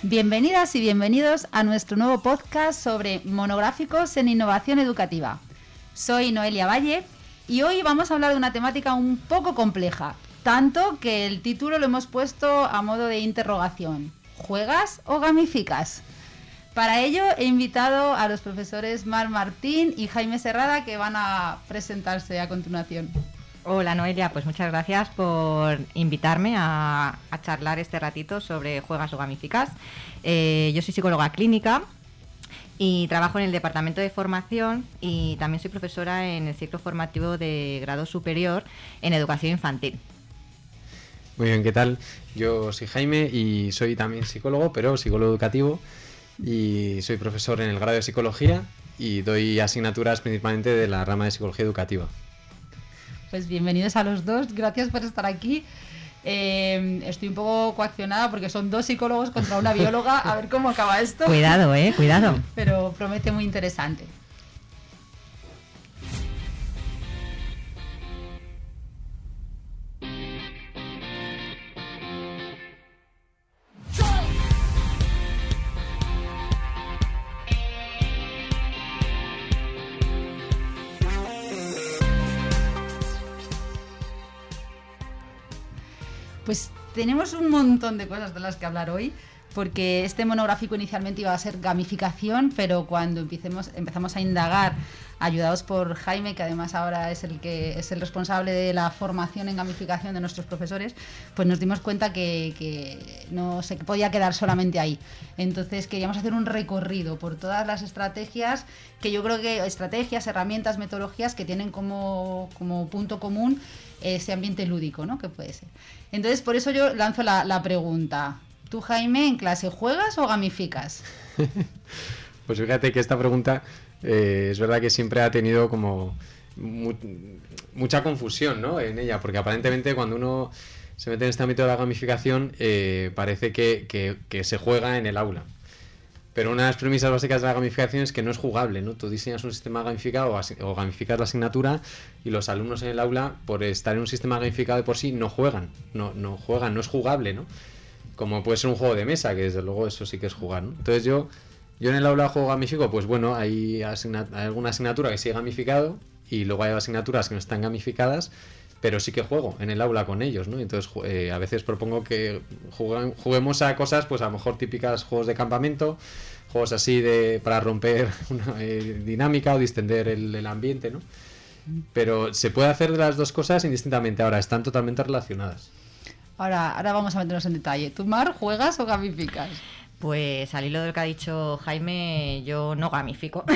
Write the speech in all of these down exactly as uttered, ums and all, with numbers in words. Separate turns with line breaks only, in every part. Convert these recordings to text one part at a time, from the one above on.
Bienvenidas y bienvenidos a nuestro nuevo podcast sobre monográficos en innovación educativa. Soy Noelia Valle y hoy vamos a hablar de una temática un poco compleja, tanto que el título lo hemos puesto a modo de interrogación. ¿Juegas o gamificas? Para ello he invitado a los profesores Mar Martín y Jaime Serrada, que van a presentarse a continuación.
Hola Noelia, pues muchas gracias por invitarme a, a charlar este ratito sobre juegas o gamificas. Eh, yo soy psicóloga clínica y trabajo en el departamento de formación y también soy profesora en el ciclo formativo de grado superior en educación infantil.
Muy bien, ¿qué tal? Yo soy Jaime y soy también psicólogo, pero psicólogo educativo, y soy profesor en el grado de psicología y doy asignaturas principalmente de la rama de psicología educativa.
Pues bienvenidos a los dos, gracias por estar aquí. Eh, estoy un poco coaccionada porque son dos psicólogos contra una bióloga, a ver cómo acaba esto.
Cuidado, eh, cuidado.
Pero promete muy interesante. Pues tenemos un montón de cosas de las que hablar hoy, porque este monográfico inicialmente iba a ser gamificación, pero cuando empecemos, empezamos a indagar, ayudados por Jaime, que además ahora es el que es el responsable de la formación en gamificación de nuestros profesores, pues nos dimos cuenta que, que no se podía quedar solamente ahí. Entonces queríamos hacer un recorrido por todas las estrategias, que yo creo que estrategias, herramientas, metodologías que tienen como, como punto común ese ambiente lúdico, ¿no? Que puede ser. Entonces, por eso yo lanzo la, la pregunta. ¿Tú, Jaime, en clase juegas o gamificas?
Pues fíjate que esta pregunta eh, es verdad que siempre ha tenido como mu mucha confusión, ¿no?, en ella, porque aparentemente cuando uno se mete en este ámbito de la gamificación eh, parece que, que, que se juega en el aula. Pero una de las premisas básicas de la gamificación es que no es jugable, ¿no? Tú diseñas un sistema gamificado o, o gamificas la asignatura y los alumnos en el aula, por estar en un sistema gamificado de por sí, no juegan, no, no juegan, no es jugable, ¿no? Como puede ser un juego de mesa, que desde luego eso sí que es jugar, ¿no? Entonces yo, yo en el aula juego gamifico, pues bueno, hay, asigna hay alguna asignatura que sigue gamificado y luego hay asignaturas que no están gamificadas, pero sí que juego en el aula con ellos, ¿no? Entonces eh, a veces propongo que juguemos a cosas, pues a lo mejor típicas juegos de campamento, juegos así de para romper una eh, dinámica o distender el, el ambiente, ¿no? Pero se puede hacer de las dos cosas indistintamente. Ahora, están totalmente relacionadas.
Ahora, ahora vamos a meternos en detalle. ¿Tú, Mar, juegas o gamificas?
Pues al hilo de lo que ha dicho Jaime, yo no gamifico.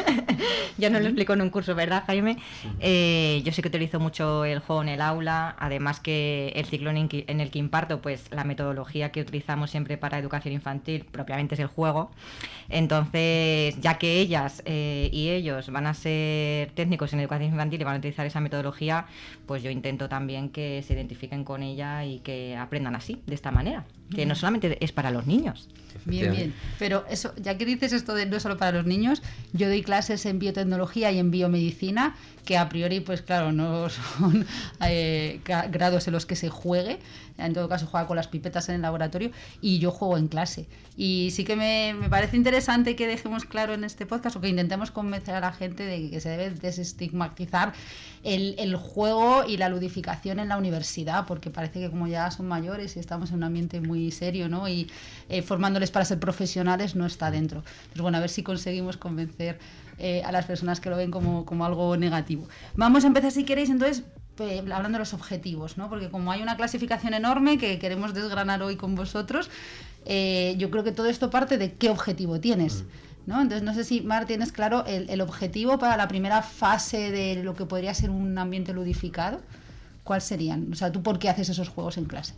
Yo no lo explico en un curso, ¿verdad, Jaime? Eh, yo sí que utilizo mucho el juego en el aula, además que el ciclo en el que imparto, pues la metodología que utilizamos siempre para educación infantil propiamente es el juego. Entonces, ya que ellas eh, y ellos van a ser técnicos en educación infantil y van a utilizar esa metodología, pues yo intento también que se identifiquen con ella y que aprendan así, de esta manera, que no solamente es para los niños.
Bien, bien. Pero eso, ya que dices esto de no solo para los niños, yo doy clases en biotecnología y en biomedicina, que a priori, pues claro, no son eh, grados en los que se juegue. En todo caso, juega con las pipetas en el laboratorio y yo juego en clase. Y sí que me, me parece interesante que dejemos claro en este podcast, o que intentemos convencer a la gente de que se debe desestigmatizar el, el juego y la ludificación en la universidad, porque parece que como ya son mayores y estamos en un ambiente muy serio, ¿no?, y eh, formándoles para ser profesionales, no está dentro. Pues bueno, a ver si conseguimos convencer eh, a las personas que lo ven como, como algo negativo. Vamos a empezar, si queréis, entonces, eh, hablando de los objetivos, ¿no? Porque como hay una clasificación enorme que queremos desgranar hoy con vosotros, eh, yo creo que todo esto parte de qué objetivo tienes, ¿no? Entonces, no sé si, Mar, tienes claro el, el objetivo para la primera fase de lo que podría ser un ambiente ludificado. ¿Cuáles serían? O sea, ¿tú por qué haces esos juegos en clase?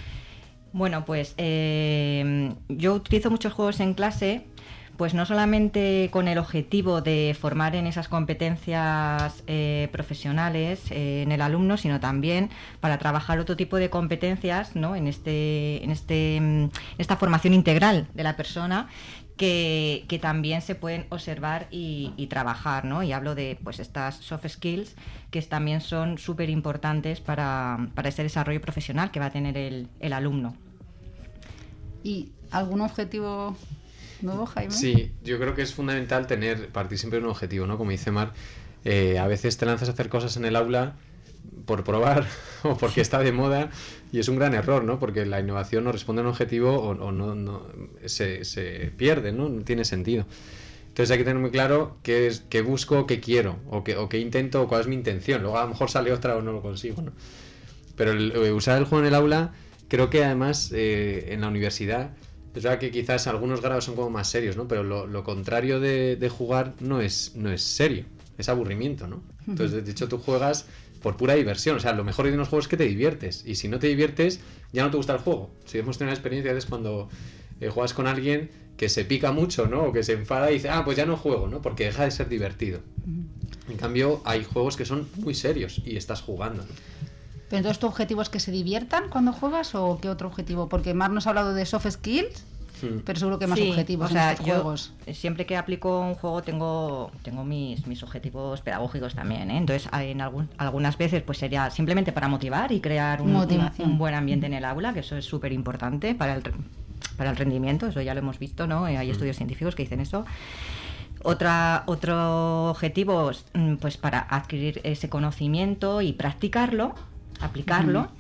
Bueno, pues eh, yo utilizo muchos juegos en clase, pues no solamente con el objetivo de formar en esas competencias eh, profesionales eh, en el alumno, sino también para trabajar otro tipo de competencias, ¿no?, en este, en este, en esta formación integral de la persona, que, que también se pueden observar y, y trabajar, ¿no? Y hablo de pues estas soft skills que también son súper importantes para, para ese desarrollo profesional que va a tener el, el alumno.
Y ¿Algún objetivo nuevo, Jaime?
Sí, yo creo que es fundamental tener, partir siempre de un objetivo, ¿no? Como dice Mar, eh, a veces te lanzas a hacer cosas en el aula por probar o porque está de moda y es un gran error, ¿no? Porque la innovación no responde a un objetivo o, o no, no se, se pierde, ¿no? No tiene sentido. Entonces hay que tener muy claro qué, es, qué busco, qué quiero o qué, o qué intento o cuál es mi intención. Luego a lo mejor sale otra o no lo consigo, ¿no? Pero el, eh, usar el juego en el aula, creo que además eh, en la universidad, es verdad que quizás algunos grados son como más serios, ¿no? Pero lo, lo contrario de, de jugar no es, no es serio, es aburrimiento, ¿no? Entonces, de hecho, tú juegas por pura diversión. O sea, lo mejor de unos juegos es que te diviertes. Y si no te diviertes, ya no te gusta el juego. Si hemos tenido una experiencia es cuando eh, juegas con alguien que se pica mucho, ¿no? O que se enfada y dice, ah, pues ya no juego, ¿no? Porque deja de ser divertido. En cambio, hay juegos que son muy serios y estás jugando, ¿no?
¿Pero entonces tu objetivo es que se diviertan cuando juegas o qué otro objetivo? Porque Mar nos ha hablado de soft skills, hmm. pero seguro que más
sí,
objetivos
o sea,
en estos
yo
juegos.
Siempre que aplico un juego tengo, tengo mis, mis objetivos pedagógicos también, ¿eh? Entonces, en algún, algunas veces pues sería simplemente para motivar y crear un, un, un buen ambiente en el aula, que eso es súper importante para el, para el rendimiento, eso ya lo hemos visto, ¿no? Hay estudios científicos que dicen eso. Otra, otro objetivo, pues para adquirir ese conocimiento y practicarlo, aplicarlo. Uh-huh.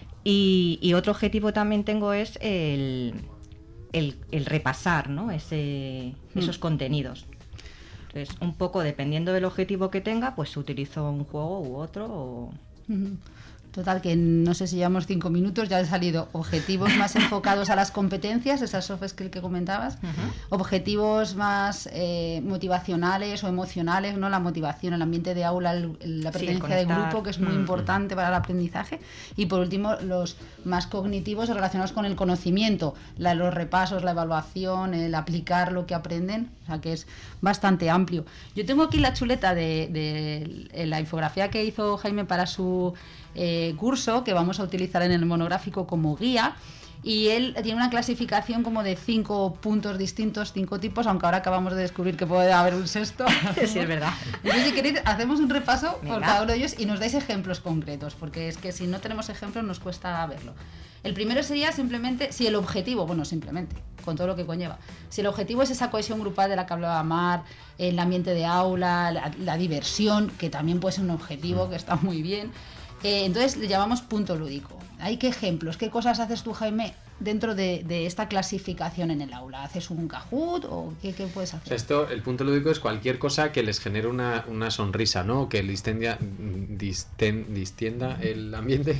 y, y otro objetivo también tengo es el, el, el repasar, ¿no? Ese, uh-huh. esos contenidos. Entonces, un poco dependiendo del objetivo que tenga, pues utilizo un juego u otro. O...
Uh-huh. Total, que no sé si llevamos cinco minutos, ya han salido objetivos más enfocados a las competencias, esas soft skills que comentabas, uh-huh. objetivos más eh, motivacionales o emocionales, ¿no? La motivación, el ambiente de aula, el, la pertenencia sí, de grupo, que es muy uh-huh. importante para el aprendizaje. Y por último, los más cognitivos relacionados con el conocimiento, la, los repasos, la evaluación, el aplicar lo que aprenden, o sea que es bastante amplio. Yo tengo aquí la chuleta de, de, de la infografía que hizo Jaime para su... Eh, curso que vamos a utilizar en el monográfico como guía, y él tiene una clasificación como de cinco puntos distintos, cinco tipos, aunque ahora acabamos de descubrir que puede haber un sexto.
Sí, es verdad.
Entonces, si queréis, hacemos un repaso Venga. por cada uno de ellos y nos dais ejemplos concretos, porque es que si no tenemos ejemplos nos cuesta verlo. El primero sería simplemente, si el objetivo, bueno, simplemente, con todo lo que conlleva, si el objetivo es esa cohesión grupal de la que hablaba Mar, el ambiente de aula, la, la diversión, que también puede ser un objetivo, que está muy bien. Eh, entonces le llamamos punto lúdico. ¿Hay qué ejemplos? ¿Qué cosas haces tú, Jaime, dentro de, de esta clasificación en el aula? ¿Haces un Kahoot o qué, qué puedes hacer?
Esto, el punto lúdico es cualquier cosa que les genere una, una sonrisa, ¿no? Que distendia, disten, distienda el ambiente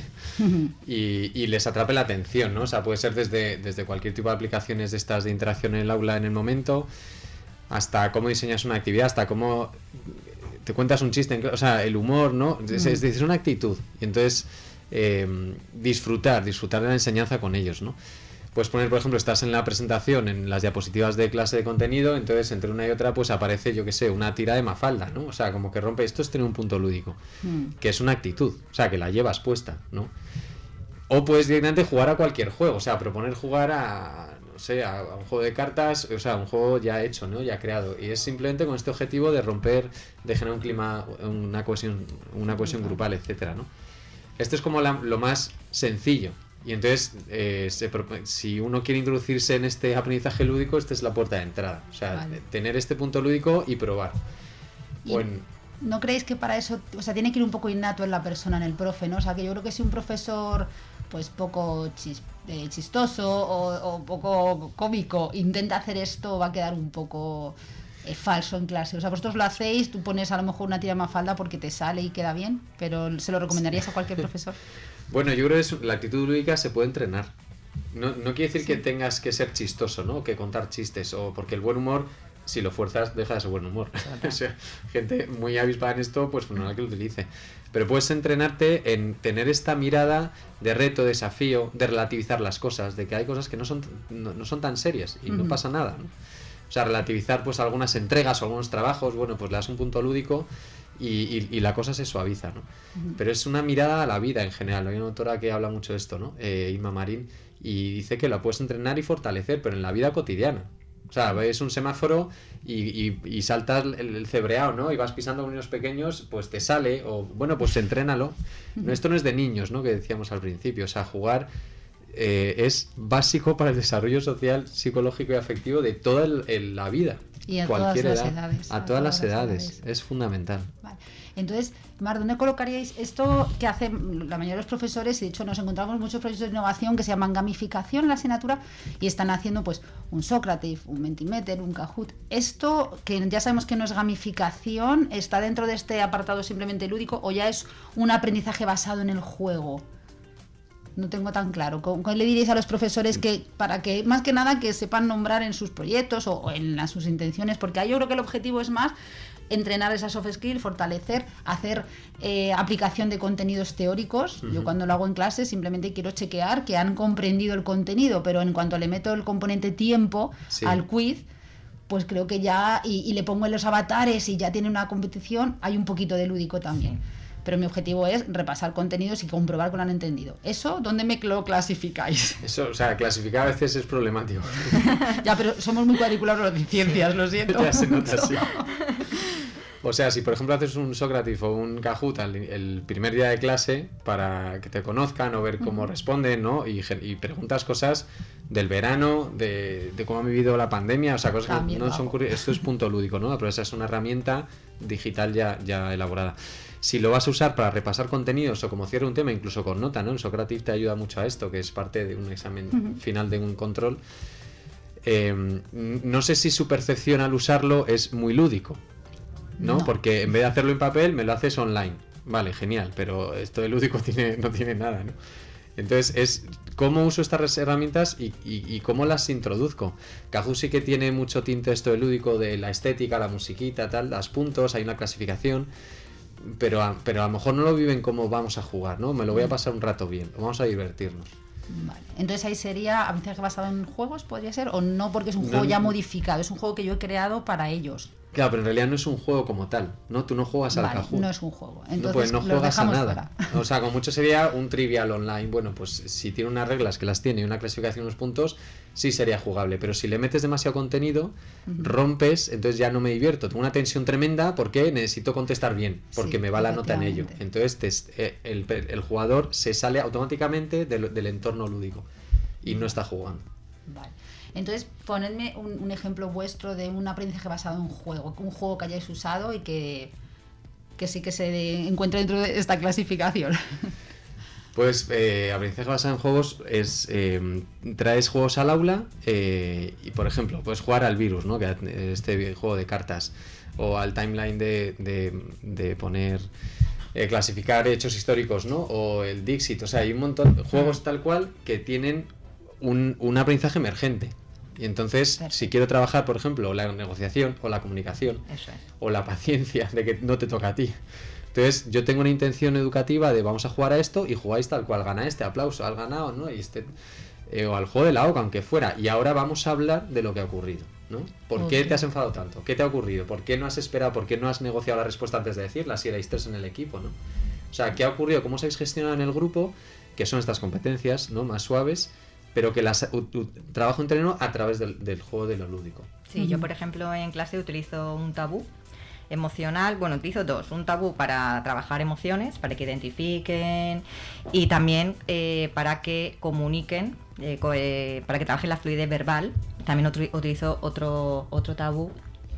y, y les atrape la atención, ¿no? O sea, puede ser desde, desde cualquier tipo de aplicaciones de estas de interacción en el aula en el momento, hasta cómo diseñas una actividad, hasta cómo... te cuentas un chiste, o sea, el humor, ¿no? Es, es, es una actitud. Y entonces, eh, disfrutar, disfrutar de la enseñanza con ellos, ¿no? Puedes poner, por ejemplo, estás en la presentación, en las diapositivas de clase de contenido, entonces entre una y otra, pues aparece, yo qué sé, una tira de Mafalda, ¿no? O sea, como que rompe, esto es tener un punto lúdico, mm. que es una actitud, o sea, que la llevas puesta, ¿no? O puedes directamente jugar a cualquier juego, o sea, proponer jugar a... no sé, a, a un juego de cartas, o sea, un juego ya hecho, ¿no? Ya creado. Y es simplemente con este objetivo de romper, de generar un clima, una cohesión, una cohesión grupal, etcétera, ¿no? Esto es como la, lo más sencillo. Y entonces, eh, se, si uno quiere introducirse en este aprendizaje lúdico, esta es la puerta de entrada. O sea, vale. tener este punto lúdico y probar.
Y en, ¿no creéis que para eso, o sea, tiene que ir un poco innato en la persona, en el profe, ¿no? O sea, que yo creo que si un profesor, pues poco chis, eh, chistoso o, o poco cómico intenta hacer esto, va a quedar un poco eh, falso en clase. O sea, vosotros lo hacéis, tú pones a lo mejor una tira de Mafalda porque te sale y queda bien, pero ¿se lo recomendarías a cualquier profesor?
Bueno, yo creo que la actitud lúdica se puede entrenar. No, no quiere decir sí. que tengas que ser chistoso, ¿no? Que contar chistes, o porque el buen humor, si lo fuerzas, deja de ser buen humor. O sea, gente muy avispada en esto, pues no la que lo utilice. Pero puedes entrenarte en tener esta mirada de reto, desafío, de relativizar las cosas, de que hay cosas que no son, no, no son tan serias y uh-huh. no pasa nada, ¿no? O sea, relativizar pues algunas entregas o algunos trabajos, bueno, pues le das un punto lúdico y, y, y la cosa se suaviza, ¿no? Uh-huh. Pero es una mirada a la vida en general. Hay una autora que habla mucho de esto, ¿no? Eh, Inma Marín, y dice que la puedes entrenar y fortalecer, pero en la vida cotidiana. O sea, ves un semáforo y, y, y saltas el, el cebreado, ¿no? Y vas pisando con niños pequeños, pues te sale, o bueno, pues entrénalo. No, esto no es de niños, ¿no? Que decíamos al principio, o sea, jugar eh, es básico para el desarrollo social, psicológico y afectivo de toda el, el, la vida.
Y a
cualquier
todas las
edad,
edades.
A, a todas, todas las, las edades. edades. Es fundamental.
Vale. Entonces, Mar, ¿dónde colocaríais esto que hacen la mayoría de los profesores? Y de hecho nos encontramos muchos proyectos de innovación que se llaman gamificación en la asignatura y están haciendo pues un Socrative, un Mentimeter, un Kahoot. Esto, que ya sabemos que no es gamificación, ¿está dentro de este apartado simplemente lúdico o ya es un aprendizaje basado en el juego? No tengo tan claro. ¿Cómo le diréis a los profesores que, para que, más que nada, que sepan nombrar en sus proyectos o, o en las, sus intenciones? Porque ahí yo creo que el objetivo es más entrenar esas soft skills, fortalecer, hacer eh, aplicación de contenidos teóricos. Uh-huh. Yo cuando lo hago en clase simplemente quiero chequear que han comprendido el contenido, pero en cuanto le meto el componente tiempo sí. al quiz, pues creo que ya, y, y le pongo en los avatares y ya tiene una competición, hay un poquito de lúdico también. Sí. Pero mi objetivo es repasar contenidos y comprobar que lo han entendido. ¿Eso dónde me lo clasificáis?
Eso, o sea, clasificar a veces es problemático.
Ya, pero somos muy cuadriculados los de ciencias, lo siento.
Ya se nota así. O sea, si por ejemplo haces un Socrative o un Kahoot el, el primer día de clase para que te conozcan o ver cómo uh-huh. responden, ¿no? Y, y preguntas cosas del verano, de, de cómo han vivido la pandemia, o sea, cosas También que no son curiosas. Esto es punto lúdico, ¿no? Pero esa es una herramienta digital ya, ya elaborada. Si lo vas a usar para repasar contenidos o como cierre un tema, incluso con nota, ¿no? El Socrative te ayuda mucho a esto, que es parte de un examen uh-huh. final de un control. Eh, no sé si su percepción al usarlo es muy lúdico, ¿no? no. Porque en vez de hacerlo en papel, me lo haces online. Vale, genial, pero esto de lúdico tiene, no tiene nada, ¿no? Entonces es cómo uso estas herramientas y, y, y cómo las introduzco. Kahoot sí que tiene mucho tinte esto de lúdico, de la estética, la musiquita, tal, los puntos, hay una clasificación. Pero a, pero a lo mejor no lo viven como vamos a jugar, ¿no? Me lo voy a pasar un rato bien, vamos a divertirnos.
Vale. Entonces ahí sería aprendizaje basado en juegos, ¿podría ser? ¿O no? Porque es un juego no, ya modificado, es un juego que yo he creado para ellos.
Claro, pero en realidad no es un juego como tal, ¿no? Tú no juegas al
vale,
Kahoot.
No es un juego. Entonces
no, pues no juegas a nada.
Fuera.
O sea, con mucho sería un trivial online. Bueno, pues si tiene unas reglas que las tiene y una clasificación, unos puntos, sí sería jugable. Pero si le metes demasiado contenido, uh-huh. rompes, entonces ya no me divierto. Tengo una tensión tremenda porque necesito contestar bien, porque sí, me va la nota en ello. Entonces te, el, el jugador se sale automáticamente del, del entorno lúdico y no está jugando.
Vale. Entonces, ponedme un, un ejemplo vuestro de un aprendizaje basado en un juego, un juego que hayáis usado y que, que sí que se de, encuentre dentro de esta clasificación.
Pues eh, aprendizaje basado en juegos es eh, traes juegos al aula eh, y, por ejemplo, puedes jugar al Virus, ¿no? Que este juego de cartas, o al Timeline de, de, de poner eh, clasificar hechos históricos, ¿no? O el Dixit, o sea, hay un montón de juegos tal cual que tienen un, un aprendizaje emergente. Y entonces, Perfecto. Si quiero trabajar, por ejemplo, la negociación o la comunicación, Eso es. O la paciencia de que no te toca a ti. Entonces, yo tengo una intención educativa de vamos a jugar a esto y jugáis tal cual, gana este, aplauso, has ganado, ¿no? Y este, eh, o al juego de la OCA, aunque fuera. Y ahora vamos a hablar de lo que ha ocurrido, ¿no? ¿Por okay. qué te has enfadado tanto? ¿Qué te ha ocurrido? ¿Por qué no has esperado? ¿Por qué no has negociado la respuesta antes de decirla? Si erais tres en el equipo, ¿no? O sea, ¿qué ha ocurrido? ¿Cómo os habéis gestionado en el grupo? Que son estas competencias, ¿no? Más suaves, pero que las u, u, trabajo entreno a través del, del juego de lo lúdico.
Sí, uh-huh. Yo por ejemplo en clase utilizo un tabú emocional, bueno, utilizo dos, un tabú para trabajar emociones, para que identifiquen y también eh, para que comuniquen, eh, co eh, para que trabajen la fluidez verbal, también otro, utilizo otro, otro tabú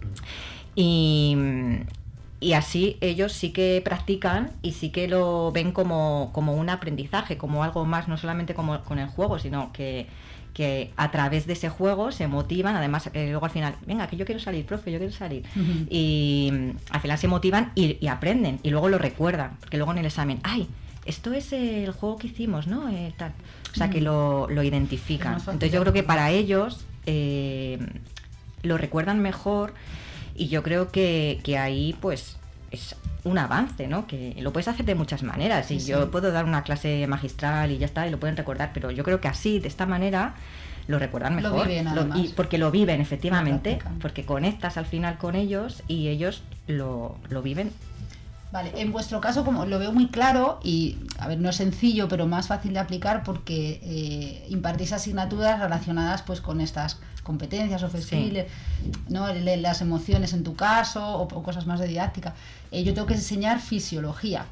y... Y así ellos sí que practican y sí que lo ven como, como un aprendizaje, como algo más, no solamente como con el juego, sino que, que a través de ese juego se motivan, además eh, luego al final, venga, que yo quiero salir, profe, yo quiero salir. Uh-huh. Y al final se motivan y, y aprenden y luego lo recuerdan, porque luego en el examen, ay, esto es el juego que hicimos, ¿no? Eh, tal. O sea, uh-huh. que lo, lo identifican. Entonces yo creo que para ellos eh, lo recuerdan mejor. Y yo creo que, que ahí pues es un avance, ¿no? Que lo puedes hacer de muchas maneras. Y sí, yo sí. puedo dar una clase magistral y ya está, y lo pueden recordar, pero yo creo que así, de esta manera, lo recuerdan mejor.
Lo viven,
lo, y porque lo viven, efectivamente, porque conectas al final con ellos y ellos lo, lo viven.
Vale, en vuestro caso, como lo veo muy claro y, a ver, no es sencillo, pero más fácil de aplicar porque eh, impartís asignaturas relacionadas pues con estas competencias o skills, sí. ¿no? Las emociones en tu caso o, o cosas más de didáctica. Eh, yo tengo que enseñar fisiología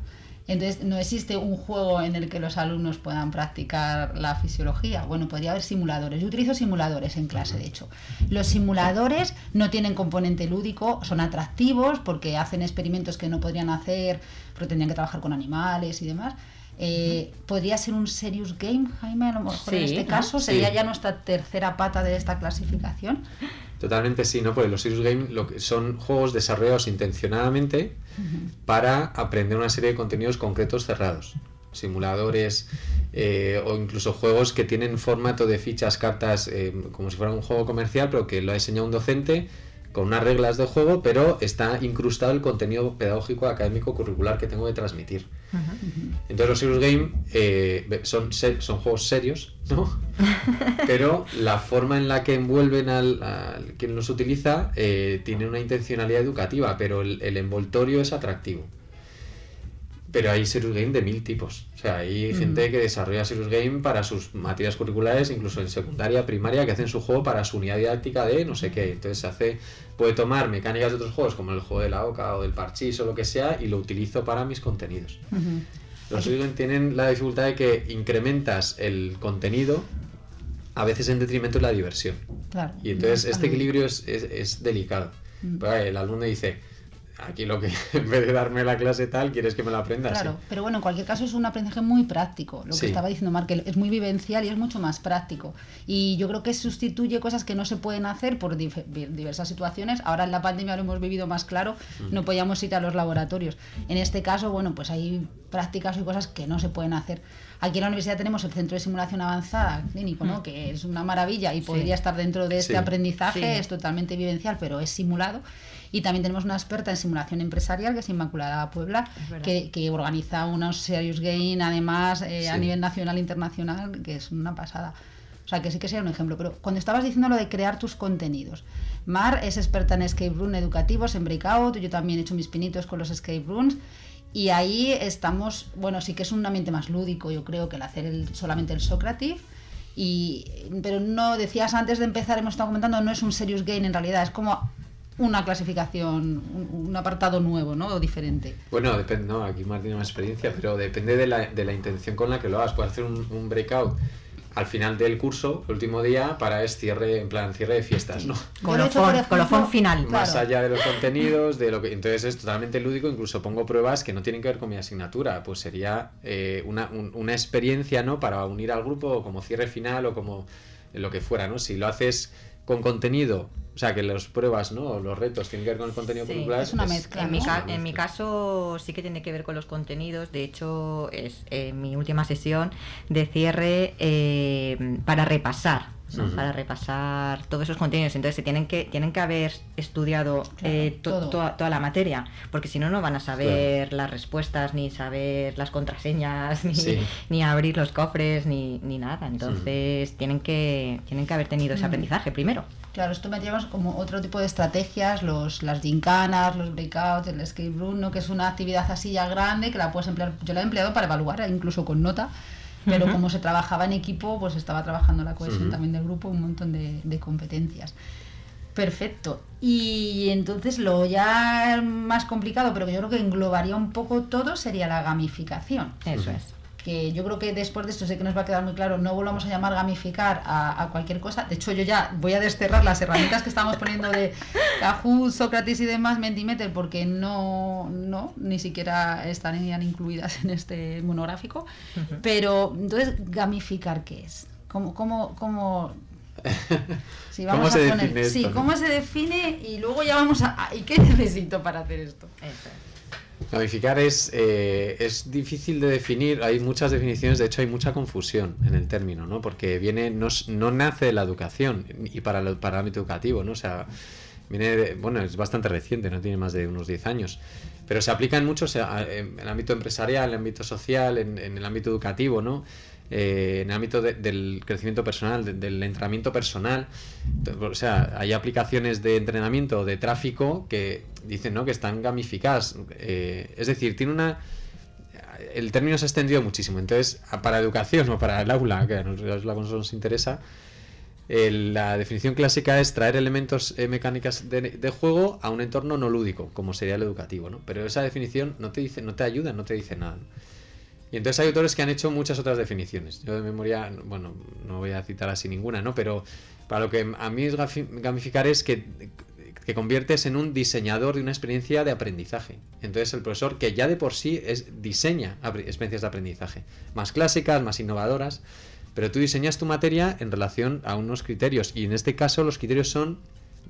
Entonces, no existe un juego en el que los alumnos puedan practicar la fisiología. Bueno, podría haber simuladores. Yo utilizo simuladores en clase, de hecho. Los simuladores no tienen componente lúdico, son atractivos porque hacen experimentos que no podrían hacer, porque tendrían que trabajar con animales y demás. Eh, ¿Podría ser un serious game, Jaime? A lo mejor sí, en este caso, ¿sería sí. ya nuestra tercera pata de esta clasificación?
Totalmente sí, ¿no? Porque los serious game lo que son juegos desarrollados intencionadamente uh-huh. para aprender una serie de contenidos concretos cerrados. Simuladores eh, o incluso juegos que tienen formato de fichas, cartas, eh, como si fuera un juego comercial, pero que lo ha diseñado un docente con unas reglas de juego, pero está incrustado el contenido pedagógico, académico, curricular que tengo que transmitir. Uh-huh. Entonces los serious game eh, son, ser, son juegos serios, ¿no? Pero la forma en la que envuelven al, al quien los utiliza eh, tiene una intencionalidad educativa, pero el, el envoltorio es atractivo. Pero hay serious game de mil tipos. O sea, hay mm. gente que desarrolla serious game para sus materias curriculares, incluso en secundaria, primaria, que hacen su juego para su unidad didáctica de no sé qué. Entonces hace, puede tomar mecánicas de otros juegos, como el juego de la oca o del parchís o lo que sea, y lo utilizo para mis contenidos. Mm-hmm. Los serious game tienen la dificultad de que incrementas el contenido a veces en detrimento de la diversión.
Claro,
y entonces este equilibrio es, es, es delicado. Mm. El alumno dice... Aquí lo que, en vez de darme la clase tal, quieres que me la aprenda.
Claro,
sí.
Pero bueno, en cualquier caso es un aprendizaje muy práctico. Lo que sí. estaba diciendo Marc, es muy vivencial y es mucho más práctico. Y yo creo que sustituye cosas que no se pueden hacer por dif- diversas situaciones. Ahora en la pandemia lo hemos vivido más claro, mm. no podíamos ir a los laboratorios. En este caso, bueno, pues hay prácticas y cosas que no se pueden hacer. Aquí en la universidad tenemos el Centro de Simulación Avanzada Clínico, ¿no? Mm. que es una maravilla y sí. podría estar dentro de este sí. aprendizaje, sí. es totalmente vivencial, pero es simulado. Y también tenemos una experta en simulación empresarial, que es Inmaculada Puebla, que, que organiza unos serious game, además, eh, sí. a nivel nacional e internacional, que es una pasada. O sea, que sí que sería un ejemplo. Pero cuando estabas diciendo lo de crear tus contenidos, Mar es experta en escape room educativos, en breakout, yo también he hecho mis pinitos con los escape rooms, y ahí estamos, bueno, sí que es un ambiente más lúdico, yo creo, que el hacer el, solamente el Socrative. Y, pero no, decías antes de empezar, hemos estado comentando, no es un serious game en realidad, es como... una clasificación, un, un apartado nuevo, ¿no? O diferente.
Bueno, depende, no, aquí Mar tiene más experiencia, pero depende de la, de la intención con la que lo hagas. Puedes hacer un, un breakout al final del curso, el último día, para es cierre, en plan cierre de fiestas, ¿no?
Colofón, colofón final.
Más
claro.
allá de los contenidos, de lo que entonces es totalmente lúdico, incluso pongo pruebas que no tienen que ver con mi asignatura, pues sería eh, una, un, una experiencia, ¿no? Para unir al grupo, como cierre final o como lo que fuera, ¿no? Si lo haces con contenido, o sea, que las pruebas, ¿no? Los retos tienen que ver con el contenido
sí,
curricular.
Es una mezcla.
En,
¿no?
mi ca- en mi caso sí que tiene que ver con los contenidos. De hecho, es eh, mi última sesión de cierre eh, para repasar. ¿no? Uh-huh. Para repasar todos esos contenidos. Entonces se tienen que tienen que haber estudiado
claro,
eh, to- toda, toda la materia, porque si no no van a saber claro. las respuestas, ni saber las contraseñas, ni, sí. ni abrir los cofres, ni, ni nada. Entonces sí. tienen que tienen que haber tenido ese aprendizaje primero.
Claro, esto me lleva como otro tipo de estrategias, los, las gincanas, los breakouts, el escape room, ¿no? Que es una actividad así ya grande que la puedes emplear. Yo la he empleado para evaluar, incluso con nota. Pero uh-huh. como se trabajaba en equipo, pues estaba trabajando la cohesión uh-huh. también del grupo, un montón de, de competencias. Perfecto. Y entonces lo ya más complicado, pero que yo creo que englobaría un poco todo, sería la gamificación.
Eso uh-huh. es.
Que yo creo que después de esto sé que nos va a quedar muy claro, no volvamos a llamar gamificar a, a cualquier cosa. De hecho, yo ya voy a desterrar las herramientas que estamos poniendo de Kahoot, Sócrates y demás, Mentimeter, porque no, no ni siquiera estarían incluidas en este monográfico. Uh-huh. Pero, entonces, ¿gamificar qué es? ¿Cómo, cómo, cómo,
sí, vamos ¿Cómo se a poner, define esto?
Sí,
¿no?
¿cómo se define? Y luego ya vamos a... ¿Y qué necesito para hacer esto?
Eso.
Gamificar es, eh, es difícil de definir, hay muchas definiciones, de hecho hay mucha confusión en el término, ¿no? Porque viene, no, no nace de la educación y para el, para el ámbito educativo, ¿no? O sea, viene de, bueno, es bastante reciente, no tiene más de unos diez años, pero se aplica en muchos, en el ámbito empresarial, en el ámbito social, en, en el ámbito educativo, ¿no? Eh, en el ámbito de, del crecimiento personal, de, del entrenamiento personal. O sea, hay aplicaciones de entrenamiento, de tráfico, que dicen, ¿no?, que están gamificadas. Eh, es decir, tiene una... El término se ha extendido muchísimo. Entonces, para educación o para el aula, que a nosotros nos interesa, El, la definición clásica es traer elementos eh, mecánicas de, de juego a un entorno no lúdico, como sería el educativo, ¿no? Pero esa definición no te dice, no te ayuda, no te dice nada, ¿no? Y entonces hay autores que han hecho muchas otras definiciones. Yo de memoria, bueno, no voy a citar así ninguna, ¿no? Pero para lo que a mí es gamificar es que, que conviertes en un diseñador de una experiencia de aprendizaje. Entonces el profesor, que ya de por sí es, diseña experiencias de aprendizaje, más clásicas, más innovadoras, pero tú diseñas tu materia en relación a unos criterios, y en este caso los criterios son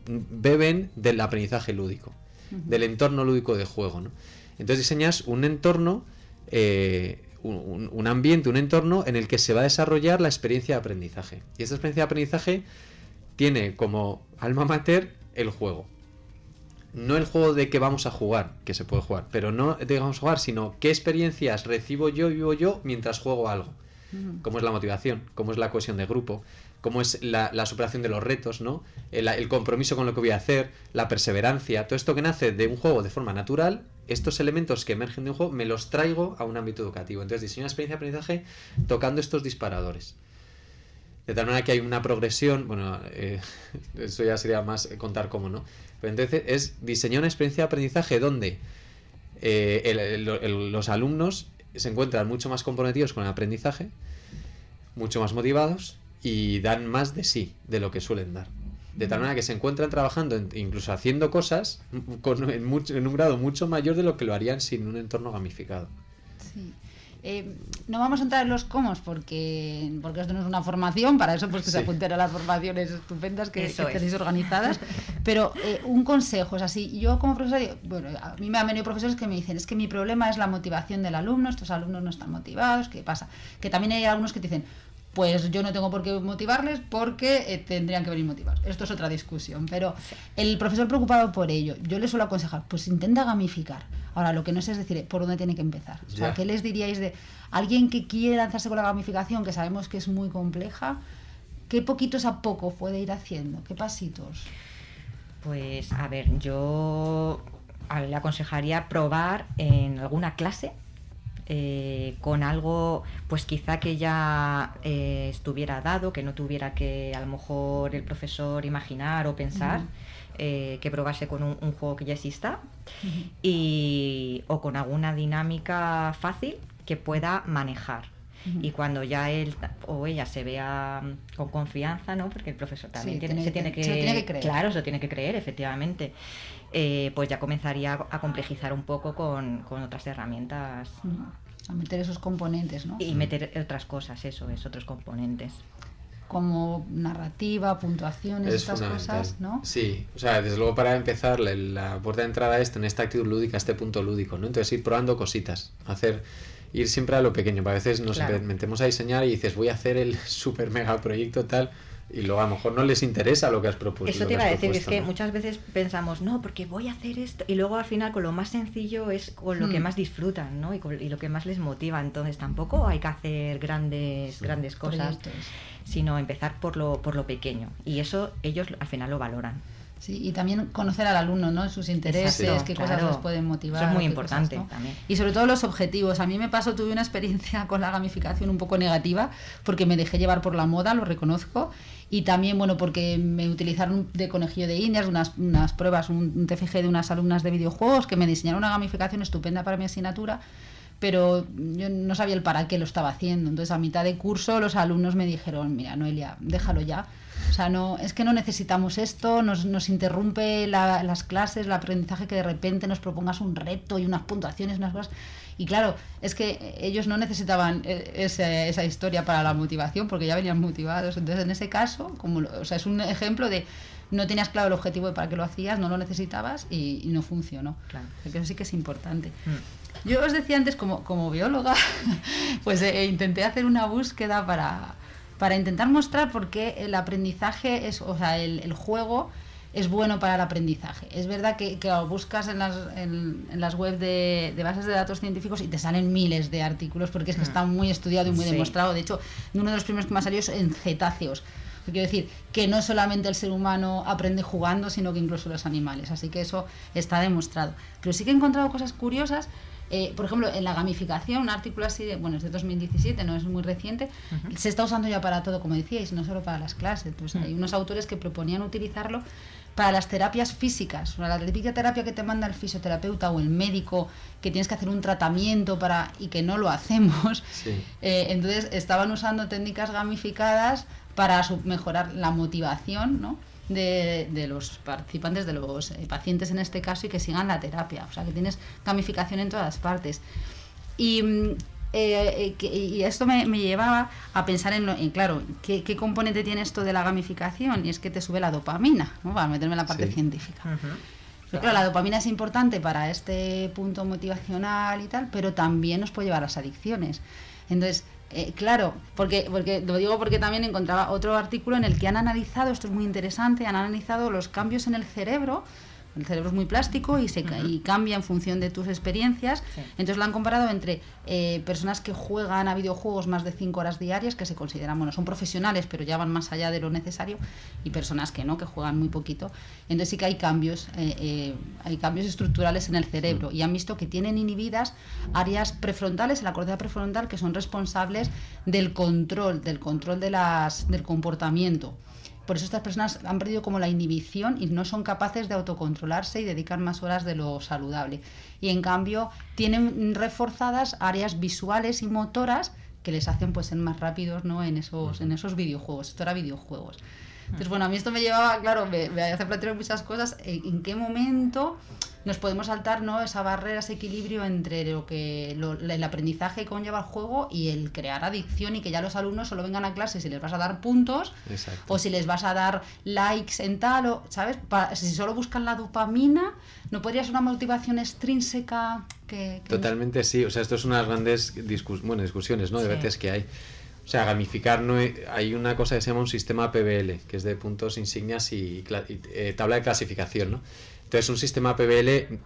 beben del aprendizaje lúdico, uh-huh. del entorno lúdico de juego, ¿no? Entonces diseñas un entorno, eh, un, un ambiente, un entorno en el que se va a desarrollar la experiencia de aprendizaje. Y esta experiencia de aprendizaje tiene como alma mater el juego. No el juego de que vamos a jugar, que se puede jugar, pero no de que vamos a jugar, sino qué experiencias recibo yo y vivo yo mientras juego algo. Cómo es la motivación, cómo es la cohesión de grupo, cómo es la, la superación de los retos, ¿no? El, el compromiso con lo que voy a hacer, la perseverancia, todo esto que nace de un juego de forma natural, estos elementos que emergen de un juego me los traigo a un ámbito educativo. Entonces diseño una experiencia de aprendizaje tocando estos disparadores. De tal manera que hay una progresión, bueno, eh, eso ya sería más contar cómo, ¿no? Pero entonces es diseñar una experiencia de aprendizaje donde eh, el, el, el, los alumnos se encuentran mucho más comprometidos con el aprendizaje, mucho más motivados y dan más de sí de lo que suelen dar. De tal manera que se encuentran trabajando, en, incluso haciendo cosas con, en, mucho, en un grado mucho mayor de lo que lo harían sin un entorno gamificado.
Sí. Eh, no vamos a entrar en los cómo porque, porque esto no es una formación, para eso pues que sí. se apunten a las formaciones estupendas que, que tenéis organizadas, pero eh, un consejo, es así, yo como profesor, bueno, a mí me han venido profesores que me dicen, es que mi problema es la motivación del alumno, estos alumnos no están motivados, ¿qué pasa? Que también hay algunos que te dicen, pues yo no tengo por qué motivarles porque eh, tendrían que venir motivados. Esto es otra discusión, pero el profesor preocupado por ello, yo les suelo aconsejar, pues intenta gamificar. Ahora, lo que no sé es decir por dónde tiene que empezar. O sea, ¿qué les diríais de alguien que quiere lanzarse con la gamificación, que sabemos que es muy compleja? ¿Qué poquitos a poco puede ir haciendo? ¿Qué pasitos?
Pues, a ver, yo le aconsejaría probar en alguna clase Eh, con algo pues quizá que ya eh, estuviera dado, que no tuviera que a lo mejor el profesor imaginar o pensar, uh-huh. eh, que probase con un, un juego que ya exista, uh-huh. y, o con alguna dinámica fácil que pueda manejar. Uh-huh. Y cuando ya él o ella se vea con confianza, ¿no? Porque el profesor también
sí,
tiene,
tiene,
se, tiene que,
se lo tiene que creer.
Claro, se lo tiene que creer, efectivamente. Eh, pues ya comenzaría a complejizar un poco con, con otras herramientas.
Uh-huh. A meter esos componentes, ¿no?
Y meter otras cosas, eso es, otros componentes.
Como narrativa, puntuaciones,
es
estas cosas, ¿no?
Sí, o sea, desde luego para empezar, la, la puerta de entrada es tener esta actitud lúdica, este punto lúdico, ¿no? Entonces ir probando cositas, hacer... ir siempre a lo pequeño, porque a veces nos claro. metemos a diseñar y dices, voy a hacer el super mega proyecto tal, y luego a lo mejor no les interesa lo que has propuesto.
Eso te iba a decir,
propuesto,
es que
¿no?
muchas veces pensamos, no, porque voy a hacer esto, y luego al final con lo más sencillo es con lo hmm. que más disfrutan, ¿no? Y, con, y lo que más les motiva, entonces tampoco hay que hacer grandes, sí. grandes cosas, proyectos. Sino empezar por lo, por lo pequeño, y eso ellos al final lo valoran.
Sí, y también conocer al alumno, ¿no? Sus intereses, Exacto, qué claro. cosas les pueden motivar.
Eso es muy importante
cosas, ¿no?
también.
Y sobre todo los objetivos. A mí me pasó, tuve una experiencia con la gamificación un poco negativa, porque me dejé llevar por la moda, lo reconozco, y también, bueno, porque me utilizaron de conejillo de indias, unas, unas pruebas, un, un T F G de unas alumnas de videojuegos que me diseñaron una gamificación estupenda para mi asignatura, pero yo no sabía el para qué lo estaba haciendo. Entonces, a mitad de curso, los alumnos me dijeron, mira, Noelia, déjalo ya. O sea, no, es que no necesitamos esto, nos, nos interrumpe la, las clases, el aprendizaje, que de repente nos propongas un reto y unas puntuaciones, unas cosas. Y claro, es que ellos no necesitaban esa, esa historia para la motivación, porque ya venían motivados. Entonces, en ese caso, como, o sea, es un ejemplo de no tenías claro el objetivo de para qué lo hacías, no lo necesitabas y, y no funcionó. Claro. Porque eso sí que es importante. Mm. Yo os decía antes, como, como bióloga, pues eh, intenté hacer una búsqueda para... para intentar mostrar por qué el aprendizaje, es, o sea, el, el juego es bueno para el aprendizaje. Es verdad que, que lo buscas en las, en, en las webs de, de bases de datos científicos y te salen miles de artículos, porque es que está muy estudiado y muy sí. demostrado. De hecho, uno de los primeros que me ha salido es en cetáceos. Quiero decir que no solamente el ser humano aprende jugando, sino que incluso los animales. Así que eso está demostrado. Pero sí que he encontrado cosas curiosas Eh, por ejemplo, en la gamificación, un artículo así, de, bueno, es de dos mil diecisiete, no es muy reciente, uh-huh. se está usando ya para todo, como decíais, no solo para las clases. Pues uh-huh. hay unos autores que proponían utilizarlo para las terapias físicas, la típica terapia que te manda el fisioterapeuta o el médico, que tienes que hacer un tratamiento para y que no lo hacemos.
Sí.
Eh, entonces estaban usando técnicas gamificadas para sub- mejorar la motivación, ¿no? de, de los participantes, de los eh, pacientes en este caso, y que sigan la terapia. O sea, que tienes gamificación en todas partes. Y... Eh, eh, que, y esto me, me llevaba a pensar en, lo, en claro, ¿qué, ¿qué componente tiene esto de la gamificación? Y es que te sube la dopamina, ¿no? Para meterme en la parte sí. científica. Uh-huh. Pero claro, la dopamina es importante para este punto motivacional y tal, pero también nos puede llevar a las adicciones. Entonces, eh, claro, porque, porque lo digo porque también encontraba otro artículo en el que han analizado, esto es muy interesante, han analizado los cambios en el cerebro. El cerebro es muy plástico y se uh-huh. y cambia en función de tus experiencias. Sí. Entonces lo han comparado entre eh, personas que juegan a videojuegos más de cinco horas diarias, que se consideran, bueno, son profesionales, pero ya van más allá de lo necesario, y personas que no, que juegan muy poquito. Entonces sí que hay cambios, eh, eh, hay cambios estructurales en el cerebro, uh-huh. y han visto que tienen inhibidas áreas prefrontales, en la corteza prefrontal, que son responsables del control, del control de las, del comportamiento. Por eso estas personas han perdido como la inhibición y no son capaces de autocontrolarse y dedicar más horas de lo saludable. Y en cambio tienen reforzadas áreas visuales y motoras que les hacen pues ser más rápidos, ¿no? en esos, en esos videojuegos. Esto era videojuegos. Entonces, bueno, a mí esto me llevaba, claro, me, me hace plantear muchas cosas. ¿En, en qué momento nos podemos saltar, ¿no? esa barrera, ese equilibrio entre lo que lo, el aprendizaje que conlleva el juego y el crear adicción, y que ya los alumnos solo vengan a clase si les vas a dar puntos? Exacto. O si les vas a dar likes en tal, o, ¿sabes? Para, si solo buscan la dopamina, ¿no podría ser una motivación extrínseca? Que, que
Totalmente nos... sí, o sea, esto es unas grandes discus- bueno, discusiones, ¿no? Sí. Debates que hay. O sea, gamificar, no hay, hay una cosa que se llama un sistema P B L, que es de puntos, insignias y, y eh, tabla de clasificación, ¿no? Entonces, un sistema P B L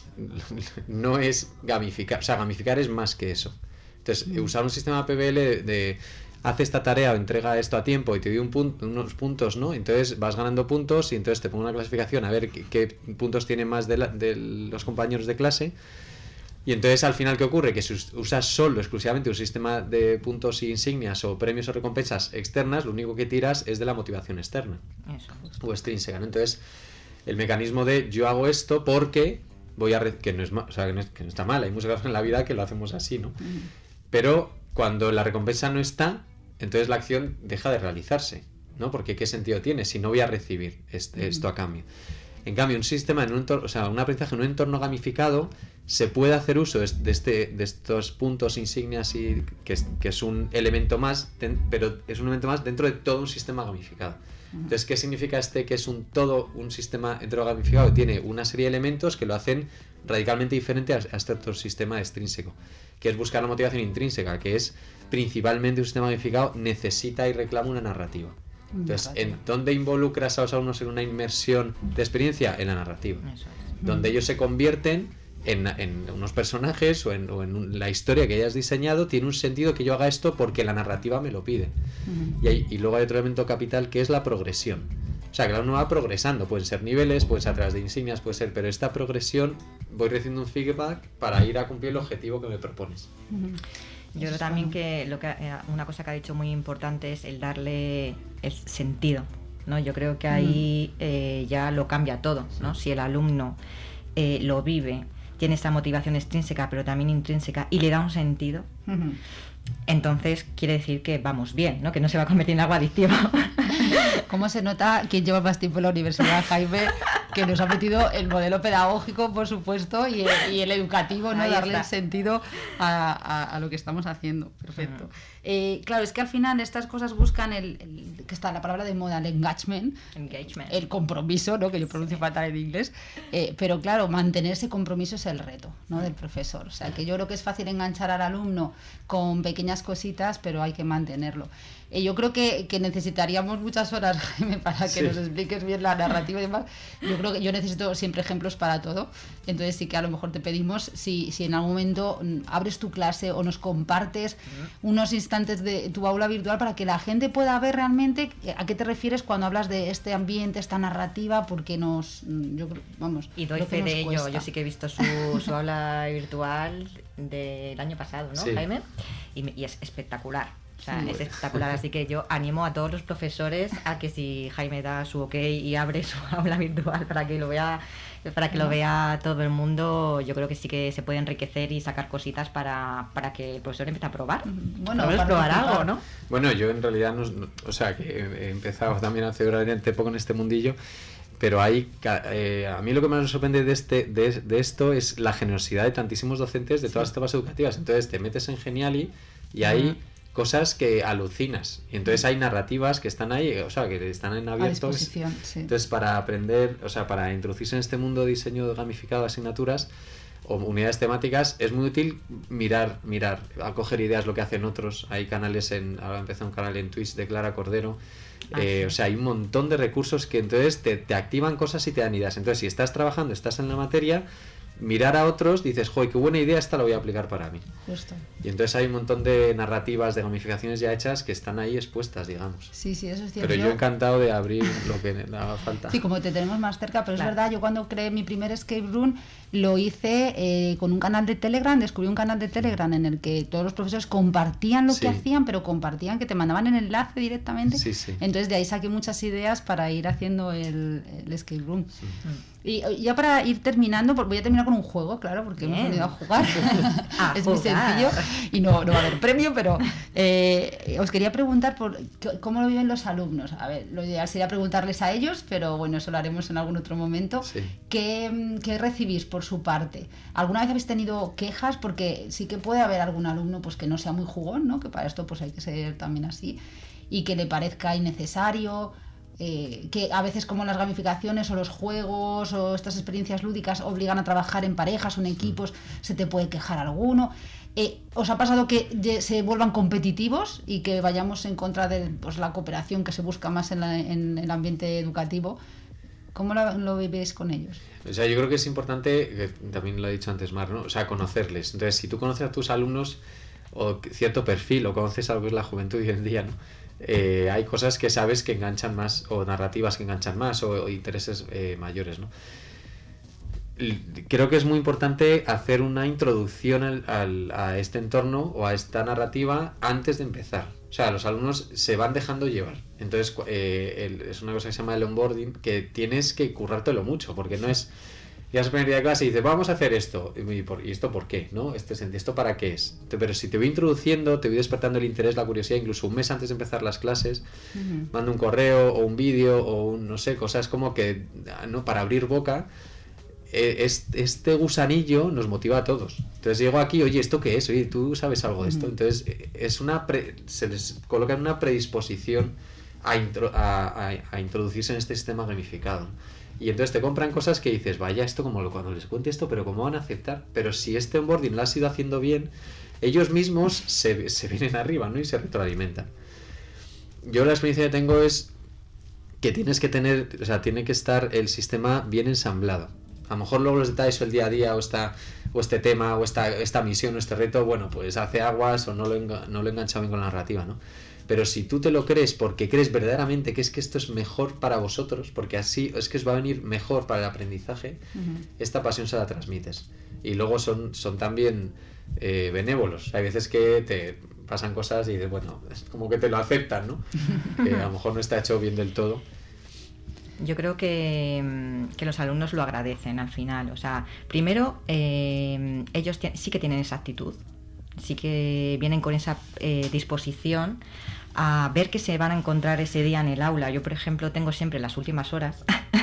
no es gamificar, o sea, gamificar es más que eso. Entonces, mm. usar un sistema P B L de, de hace esta tarea o entrega esto a tiempo y te doy un punto, unos puntos, ¿no? Entonces vas ganando puntos y entonces te pongo una clasificación a ver qué, qué puntos tienen más de, la, de los compañeros de clase. Y entonces al final, ¿qué ocurre? Que si usas solo, exclusivamente un sistema de puntos y insignias o premios o recompensas externas, lo único que tiras es de la motivación externa. Eso. O extrínseca, ¿no? Entonces, el mecanismo de yo hago esto porque voy a... Re- que, no es ma- o sea, que, no es, que no está mal, hay muchas cosas en la vida que lo hacemos así, ¿no? Mm. Pero cuando la recompensa no está, entonces la acción deja de realizarse, ¿no? Porque ¿qué sentido tiene si no voy a recibir este, mm. esto a cambio? En cambio, un sistema, en un entorno, o sea, un aprendizaje en un entorno gamificado, se puede hacer uso de, este, de estos puntos, insignias, y que es, que es un elemento más, ten, pero es un elemento más dentro de todo un sistema gamificado. Entonces, ¿qué significa este que es un todo un sistema entero gamificado? Tiene una serie de elementos que lo hacen radicalmente diferente a, a este otro sistema extrínseco, que es buscar la motivación intrínseca, que es principalmente un sistema gamificado necesita y reclama una narrativa. Entonces, ¿en dónde involucras a los alumnos en una inmersión de experiencia? En la narrativa. Eso es. Donde ellos se convierten en, en unos personajes o en, o en un, la historia que hayas diseñado tiene un sentido que yo haga esto porque la narrativa me lo pide. Uh-huh. Y, hay, y luego hay otro elemento capital que es la progresión. O sea, que el alumno va progresando. Pueden ser niveles, pueden ser a través de insignias, puede ser, pero esta progresión voy recibiendo un feedback para ir a cumplir el objetivo que me propones.
Uh-huh. Yo creo también que, lo que una cosa que ha dicho muy importante es el darle el sentido, ¿no? Yo creo que ahí eh, ya lo cambia todo, ¿no? Si el alumno eh, lo vive, tiene esa motivación extrínseca pero también intrínseca y le da un sentido, uh-huh. entonces quiere decir que vamos bien, ¿no? Que no se va a convertir en algo adictivo.
¿Cómo se nota quién lleva más tiempo en la universidad, Jaime? Que nos ha metido el modelo pedagógico, por supuesto, y el, y el educativo, ¿no? Ahí darle está. El sentido a, a, a lo que estamos haciendo. Perfecto. Uh-huh. Eh, claro, es que al final estas cosas buscan el, el que está la palabra de moda, el engagement,
engagement.
El compromiso, ¿no? Que yo pronuncio sí. fatal en inglés, eh, pero claro, mantener ese compromiso es el reto, ¿no? Del profesor. O sea, que yo creo que es fácil enganchar al alumno con pequeñas cositas, pero hay que mantenerlo. Eh, yo creo que, que necesitaríamos muchas muchas horas, Jaime, para que sí. nos expliques bien la narrativa y demás. Yo creo que yo necesito siempre ejemplos para todo. Entonces sí que a lo mejor te pedimos, si, si en algún momento abres tu clase o nos compartes uh-huh. unos instantes de tu aula virtual para que la gente pueda ver realmente a qué te refieres cuando hablas de este ambiente, esta narrativa, porque nos... Yo, vamos,
y doy fe de ello. Yo sí que he visto su, su aula virtual del año pasado, ¿no, sí. Jaime? Y, y es espectacular. O sea, sí, es espectacular, así que yo animo a todos los profesores a que si Jaime da su ok y abre su aula virtual para que lo vea para que lo vea todo el mundo, yo creo que sí que se puede enriquecer y sacar cositas para, para que el profesor empiece a probar.
Bueno,
para probar algo, ¿no?
Bueno, yo en realidad, no, o sea, que he empezado también hace relativamente poco en este mundillo, pero hay, eh, a mí lo que más me sorprende de, este, de, de esto es la generosidad de tantísimos docentes de todas las etapas educativas. Entonces te metes en Geniali y ahí... Uh-huh. cosas que alucinas, y entonces hay narrativas que están ahí, o sea, que están en abierto,
sí.
Entonces para aprender, o sea, para introducirse en este mundo de diseño gamificado de asignaturas o unidades temáticas, es muy útil mirar, mirar, a coger ideas, lo que hacen otros. Hay canales en, ahora empezó un canal en Twitch de Clara Cordero, ah, eh, sí. o sea, hay un montón de recursos que entonces te, te activan cosas y te dan ideas. Entonces si estás trabajando, estás en la materia, mirar a otros, dices, joder, qué buena idea, esta la voy a aplicar para mí.
Justo.
Y entonces hay un montón de narrativas, de gamificaciones ya hechas que están ahí expuestas, digamos.
Sí, sí, eso es cierto.
Pero yo encantado de abrir lo que me haga falta.
Sí, como te tenemos más cerca, pero claro. Es verdad, yo cuando creé mi primer escape room lo hice eh, con un canal de Telegram, descubrí un canal de Telegram en el que todos los profesores compartían lo sí. que hacían, pero compartían que te mandaban el enlace directamente.
Sí, sí.
Entonces de ahí saqué muchas ideas para ir haciendo el, el escape room. Sí. Y ya para ir terminando, voy a terminar con un juego, claro, porque Bien. hemos venido a jugar.
a
es
jugar.
muy sencillo y no, no va a haber premio, pero eh, os quería preguntar por cómo lo viven los alumnos. A ver, lo ideal sería preguntarles a ellos, pero bueno, eso lo haremos en algún otro momento.
Sí.
¿Qué, ¿Qué recibís por su parte? ¿Alguna vez habéis tenido quejas? Porque sí que puede haber algún alumno pues que no sea muy jugón, ¿no? Que para esto pues hay que ser también así, y que le parezca innecesario. Eh, que a veces como las gamificaciones o los juegos o estas experiencias lúdicas obligan a trabajar en parejas o en equipos, se te puede quejar alguno. Eh, ¿Os ha pasado que se vuelvan competitivos y que vayamos en contra de pues, la cooperación que se busca más en, la, en el ambiente educativo? ¿Cómo lo, lo vivéis con ellos?
O sea, yo creo que es importante, que también lo he dicho antes Mar, ¿no? O sea, conocerles. Entonces, si tú conoces a tus alumnos o cierto perfil o conoces a lo que es la juventud hoy en día, ¿no? Eh, hay cosas que sabes que enganchan más, o narrativas que enganchan más, o, o intereses eh, mayores, ¿no? Creo que es muy importante hacer una introducción al, al, a este entorno o a esta narrativa antes de empezar. O sea, los alumnos se van dejando llevar. Entonces, eh, el, es una cosa que se llama el onboarding, que tienes que currártelo mucho, porque no es... Ya es primer día de clase y dices, vamos a hacer esto. ¿Y, por, ¿y esto por qué? ¿No? Este, ¿Esto para qué es? Pero si te voy introduciendo, te voy despertando el interés, la curiosidad, incluso un mes antes de empezar las clases, uh-huh. mando un correo o un vídeo o un, no sé, cosas como que, ¿no? Para abrir boca, eh, este, este gusanillo nos motiva a todos. Entonces llego aquí, oye, ¿esto qué es? Oye, ¿tú sabes algo de esto? Uh-huh. Entonces es una pre, se les coloca en una predisposición a, intro, a, a, a introducirse en este sistema gamificado. Y entonces te compran cosas que dices, vaya, esto como lo, cuando les cuente esto, pero ¿cómo van a aceptar? Pero si este onboarding lo has ido haciendo bien, ellos mismos se, se vienen arriba, ¿no? Y se retroalimentan. Yo la experiencia que tengo es que tienes que tener, o sea, tiene que estar el sistema bien ensamblado. A lo mejor luego los detalles o el día a día o, esta, o este tema o esta, esta misión o este reto, bueno, pues hace aguas o no lo, enga, no lo engancha bien con la narrativa, ¿no? Pero si tú te lo crees porque crees verdaderamente que es que esto es mejor para vosotros, porque así es que os va a venir mejor para el aprendizaje, uh-huh. esta pasión se la transmites. Y luego son, son también eh, benévolos. Hay veces que te pasan cosas y dices, bueno, es como que te lo aceptan, ¿no? Que a lo mejor no está hecho bien del todo.
Yo creo que, que los alumnos lo agradecen al final. O sea, primero, eh, ellos t- sí que tienen esa actitud, sí que vienen con esa eh, disposición a ver que se van a encontrar ese día en el aula. Yo, por ejemplo, tengo siempre las últimas horas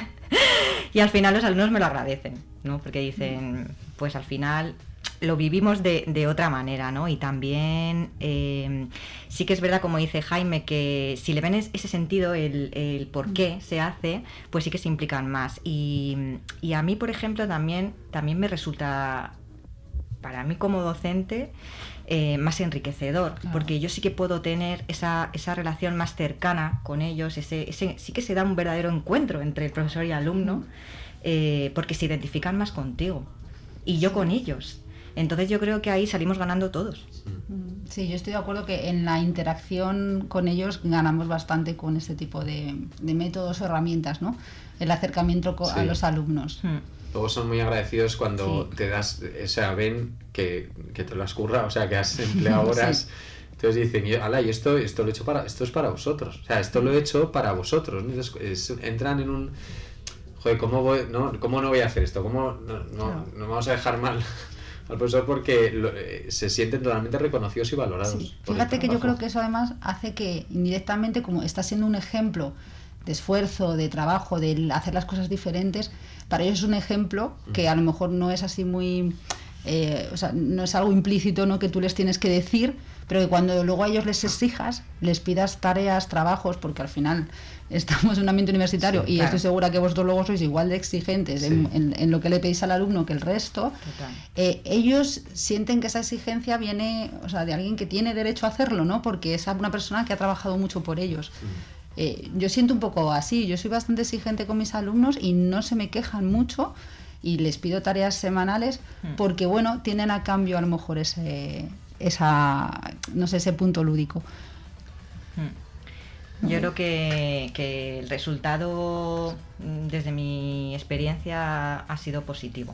y al final los alumnos me lo agradecen, ¿no? Porque dicen, pues al final lo vivimos de, de otra manera, ¿no? Y también eh, sí que es verdad, como dice Jaime, que si le ven ese sentido, el, el por qué se hace, pues sí que se implican más. Y, y a mí, por ejemplo, también, también me resulta para mí como docente, eh, más enriquecedor,
Claro.
porque yo sí que puedo tener esa, esa relación más cercana con ellos, ese, ese, sí que se da un verdadero encuentro entre el profesor y alumno, eh, porque se identifican más contigo y yo con ellos. Entonces yo creo que ahí salimos ganando todos.
Sí, yo estoy de acuerdo que en la interacción con ellos ganamos bastante con este tipo de, de métodos o herramientas, ¿no? El acercamiento co- a
Sí.
los alumnos.
Mm.
Luego son muy agradecidos cuando
Sí.
te das, o sea, ven que, que te lo has currado, o sea, que has empleado horas. Entonces dicen, yo, ala, y esto, esto lo he hecho para, esto es para vosotros. O sea, esto lo he hecho para vosotros. ¿No? Entonces es- entran en un, joder, ¿cómo voy, no, cómo no voy a hacer esto? ¿Cómo no, no,
Claro.
no vamos a dejar mal al profesor porque lo- eh, se sienten totalmente reconocidos y valorados?
Sí.
por el
Fíjate que yo
trabajo.
creo que eso además hace que indirectamente, como está siendo un ejemplo de esfuerzo, de trabajo, de hacer las cosas diferentes, para ellos es un ejemplo que a lo mejor no es así muy... eh, o sea, no es algo implícito, ¿no?, que tú les tienes que decir, pero que cuando luego a ellos les exijas, les pidas tareas, trabajos, porque al final estamos en un ambiente universitario
Sí,
y
claro.
estoy segura que vosotros luego sois igual de exigentes
Sí.
en, en- en lo que le pedís al alumno que el resto.
Total.
Eh, ellos sienten que esa exigencia viene, o sea, de alguien que tiene derecho a hacerlo, ¿no? Porque es una persona que ha trabajado mucho por ellos. Eh, yo siento un poco así, yo soy bastante exigente con mis alumnos y no se me quejan mucho y les pido tareas semanales
Mm.
porque, bueno, tienen a cambio a lo mejor ese, esa, no sé, ese punto lúdico.
Mm. Yo creo que, que el resultado, mm, desde mi experiencia, ha sido positivo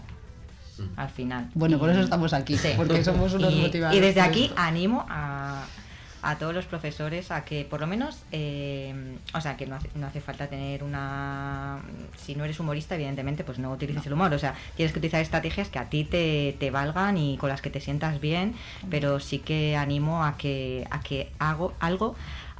al final.
Bueno, por
Y-
eso estamos aquí,
Sí.
porque somos unos
y,
motivados.
y desde
por
aquí
esto.
animo a, a todos los profesores a que por lo menos, eh, o sea, que no hace, no hace falta tener una... Si no eres humorista, evidentemente, pues no utilices el humor. O sea, tienes que utilizar estrategias que a ti te, te valgan y con las que te sientas bien, pero sí que animo a que, a que hago, algo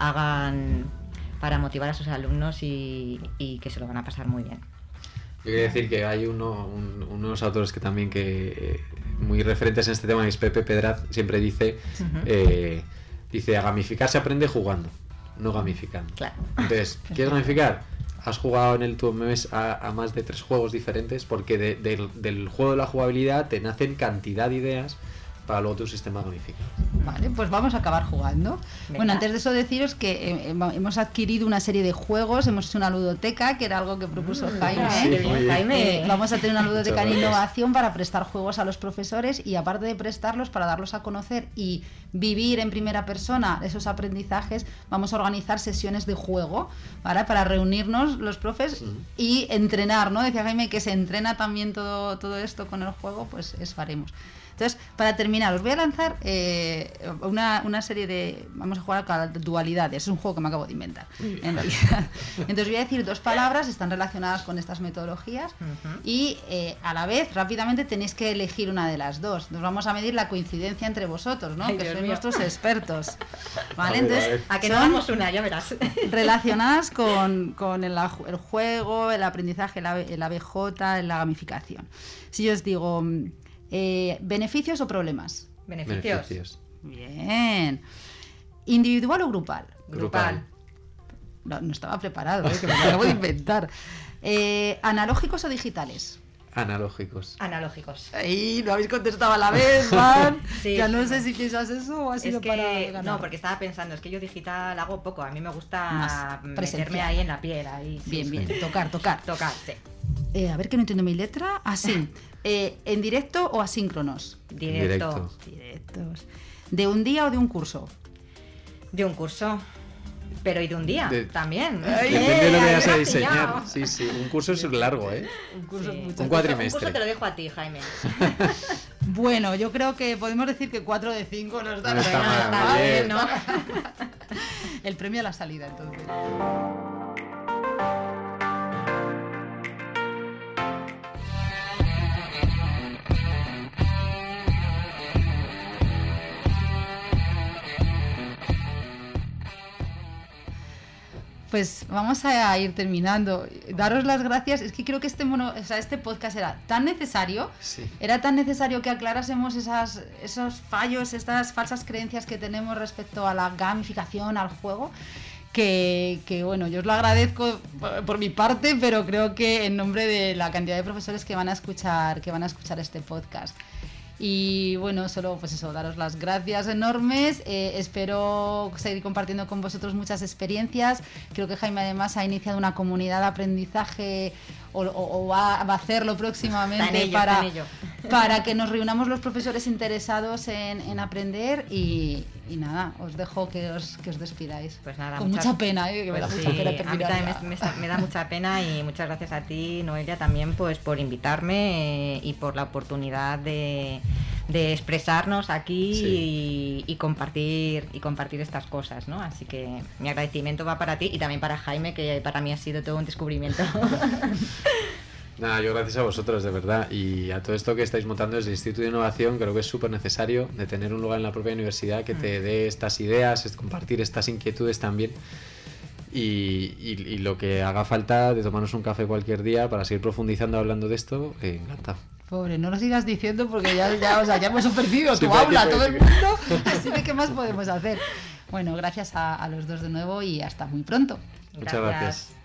hagan para motivar a sus alumnos y, y que se lo van a pasar muy bien.
Yo quería decir que hay uno, un- unos autores que también que eh, muy referentes en este tema, es Pepe Pedraz, siempre dice,
Ujú.
eh, dice, a gamificar se aprende jugando, no gamificando.
Claro.
Entonces, ¿quieres gamificar? Has jugado en el tu mes a, a más de tres juegos diferentes porque de- del, del juego de la jugabilidad te nacen cantidad de ideas para luego tu sistema gamificado.
Vale, pues vamos a acabar jugando.
Venga.
Bueno, antes de eso deciros que eh, hemos- hemos adquirido una serie de juegos, hemos hecho una ludoteca, que era algo que propuso Jaime.
Sí,
Qué bien,
muy bien.
Jaime.
Eh, vamos a tener una ludoteca en
Muchas gracias.
innovación para prestar juegos a los profesores y aparte de prestarlos para darlos a conocer y vivir en primera persona esos aprendizajes, vamos a organizar sesiones de juego, ¿vale? Para reunirnos los profes
Ujú.
y entrenar, ¿no? Decía Jaime que se entrena también todo, todo esto con el juego, pues eso haremos. Entonces, para terminar, os voy a lanzar eh, una, una serie de... Vamos a jugar a dualidades, es un juego que me acabo de inventar, en realidad. Entonces voy a decir dos palabras, están relacionadas con estas metodologías
Ujú.
y eh, a la vez, rápidamente, tenéis que elegir una de las dos. Nos vamos a medir la coincidencia entre vosotros, ¿no?
Ay,
Que
Dios
sois
mío.
nuestros expertos. ¿Vale?
A ver, a
Entonces,
ver.
A que no
son
damos una, ya verás.
relacionadas con, con el, aj- el juego, el aprendizaje, el A B el A B J, la gamificación. Si yo os digo, mm, eh, ¿beneficios o problemas?
Beneficios.
Beneficios.
Bien. ¿Individual o grupal?
Grupal.
No, no estaba preparado, ¿eh? Que me lo acabo de inventar. Eh, ¿Analógicos o digitales?
Analógicos.
Analógicos.
Ay, no habéis contestado a la vez, Juan.
Sí.
Ya no sé si piensas eso o ha
Es
sido para
que,
ganar.
no, porque estaba pensando, es que yo digital hago poco, a mí me gusta
Más
meterme
presencial.
ahí en la piel, ahí. sí,
Bien,
sí.
bien, tocar, tocar.
Tocar, sí.
Eh, a ver que no entiendo mi letra. Así. Eh, ¿En directo o asíncronos?
Directo.
Directo.
Directos. ¿De un día o de un curso?
De un curso. Pero y de un día
De-
también.
Ay,
Depende de lo que
Eh,
vayas a
ahí me has
diseñar.
pillado.
Sí, sí, un curso es largo, ¿eh?
Un curso
Sí.
mucho.
Un
curso-
cuatrimestre.
Un curso te lo dejo a ti, Jaime.
Bueno, yo creo que podemos decir que cuatro de cinco no está,
No está
mal.
mal,
está
bien.
bien, ¿no?
El premio a la salida, entonces. Pues vamos a ir terminando. Daros las gracias. Es que creo que este mono, o sea, este podcast era tan necesario.
Sí.
Era tan necesario que aclarásemos esas, esos fallos, estas falsas creencias que tenemos respecto a la gamificación, al juego, que, que, bueno, yo os lo agradezco por, por mi parte, pero creo que en nombre de la cantidad de profesores que van a escuchar, que van a escuchar este podcast. Y bueno, solo pues eso, daros las gracias enormes. Eh, espero seguir compartiendo con vosotros muchas experiencias. Creo que Jaime además ha iniciado una comunidad de aprendizaje o, o, o va, va a hacerlo próximamente
ello,
para, para que nos reunamos los profesores interesados en, en aprender. Y, y nada, os dejo que os, que os despidáis.
Pues nada,
con
muchas,
mucha pena, ¿eh? Que
pues
me da
sí,
mucha pena
a mí
terminar
también me, me, me da mucha pena y muchas gracias a ti, Noelia, también pues por invitarme eh, y por la oportunidad de, de expresarnos aquí sí. y, y compartir y compartir estas cosas, ¿no? Así que mi agradecimiento va para ti y también para Jaime, que para mí ha sido todo un descubrimiento.
Nada, yo gracias a vosotros, de verdad, y a todo esto que estáis montando desde el Instituto de Innovación. Creo que es súper necesario de tener un lugar en la propia universidad que te dé estas ideas, compartir estas inquietudes también. Y, y, y lo que haga falta, de tomarnos un café cualquier día para seguir profundizando hablando de esto, eh, encantado.
Pobre, no lo sigas diciendo porque ya, ya, o sea, ya hemos ofrecido
sí,
tu aula a todo el
que...
mundo, así de qué más podemos hacer. Bueno, gracias a, a los dos de nuevo y hasta muy pronto.
Muchas gracias. gracias.